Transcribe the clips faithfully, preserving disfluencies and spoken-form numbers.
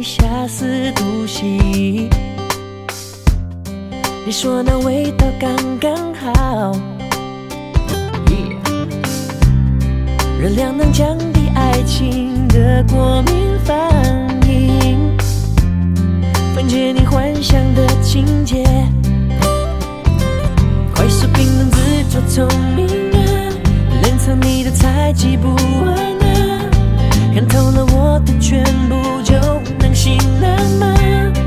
下四度 C。 你说那味道刚刚好， yeah. 热量能降低爱情的过敏反应，分解你幻想的情节，快速冰冷自作聪明啊，冷藏你的猜忌不完啊，看透了我的全部就能醒了吗？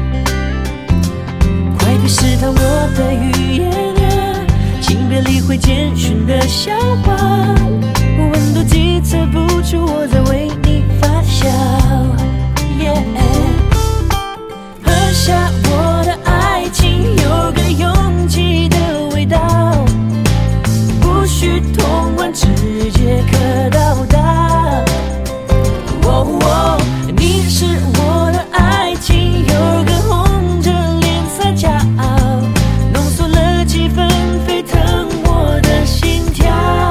快别试探我的语言啊，请别理会简讯的笑话，温度计测不出我在为你发酵， yeah. 喝下我的爱情，有个拥挤的味道，不需通关，直接可到达。哦哦，你是我的爱情，有个红着脸撒娇，浓缩了几分沸腾我的心跳。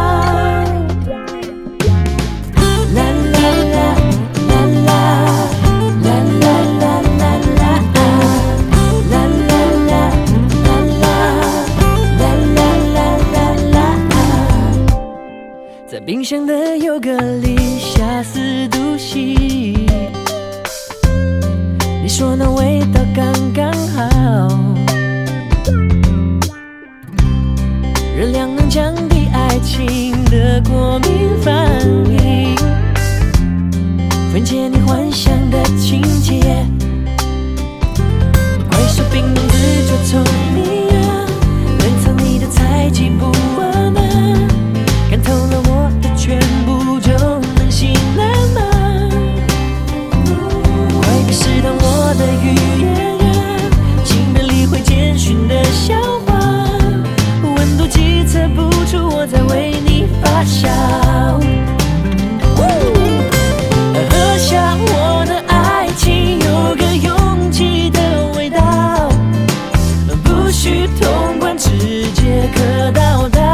啦啦啦啦啦啦啦啦啦啦，啦啦啦啦啦啦啦啦。在冰箱的优格里下四度 C， 你说那味道刚刚好，热量能降低爱情的过敏反应，分解你幻想的情节，快速冰冷自作聪明啊，冷藏你的猜忌不完啊，看透了我的全部就能醒了吗？快别试探我的语言啊，请别理会简讯的笑话，温度计测不出我在为你发酵。喝下我的爱情，有个拥挤的味道，不需通关，直接可到达。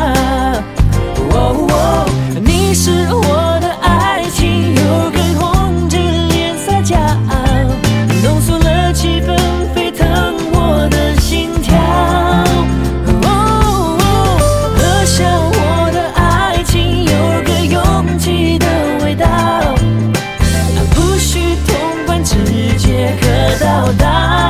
哦哦，你是我的爱情，有个红着脸撒娇，浓缩了气氛，沸腾我的心跳。哦哦，喝下我的爱情，有个拥挤的味道，不需通关，直接可到达。